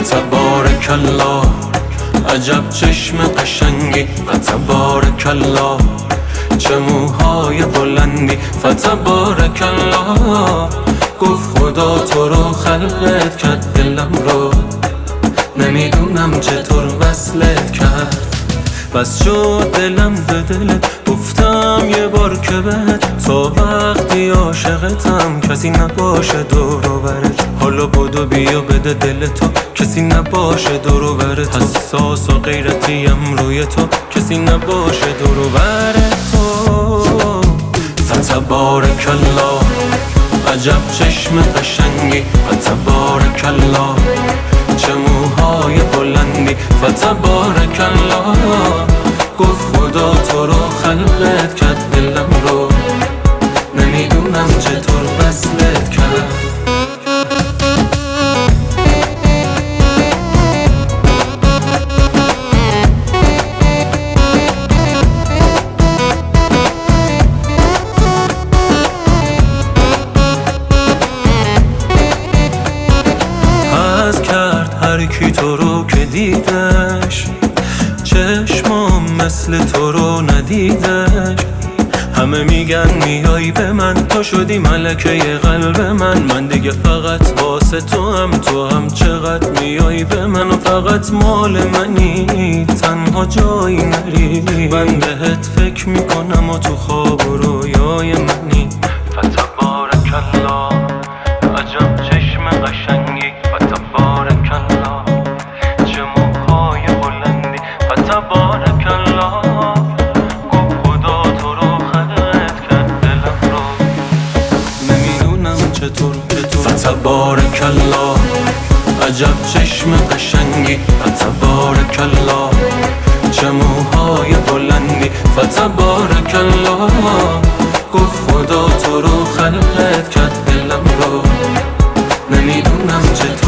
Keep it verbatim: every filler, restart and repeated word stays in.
فتبارک الله، عجب چشم قشنگی فتبارک الله، چه موهای بلندی فتبارک الله. گفت خدا تو رو خلقت کرد دلم رو، نمیدونم چطور وصلت کرد. بس شد دلم به دلت، گفتم یه بار که بهت تا وقتی عاشقتم کسی نباشه دور و برت. حالا بدو بیا بده دل تو، کسی نباشه دور و برت. حساس و غیرتیم روی تو، کسی نباشه دور و برت تو. فتبارک الله، عجب چشم قشنگی فتبارک الله، چه موهای بلندی فتبارک الله. گفت خدا تو رو خلقت کرد دلم رو، نمیدونم چطور وصلت کرد. حس کرد هر کی تو رو که دیدش، چشمام مثل تو رو ندیدش. همه میگن میای به من، تو شدی ملکه قلب من. من دیگه فقط واسه تو هم، تو هم چقدر میای به من و فقط مال منی، تنها جایی نری. من بهت فکر میکنم و تو خواب و رویای منی. فتبارک الله، عجب چشم قشنگی فتبارک الله، چه موهای بلندی فتبارک الله. گفت خدا تو رو خلقت کرد دلم رو، نمیدونم چطور چطور. فتبارک الله، عجب چشم قشنگی فتبارک الله، چه موهای بلندی فتبارک الله. گفت خدا تو رو خلقت کرد دلم رو، نمیدونم چطور.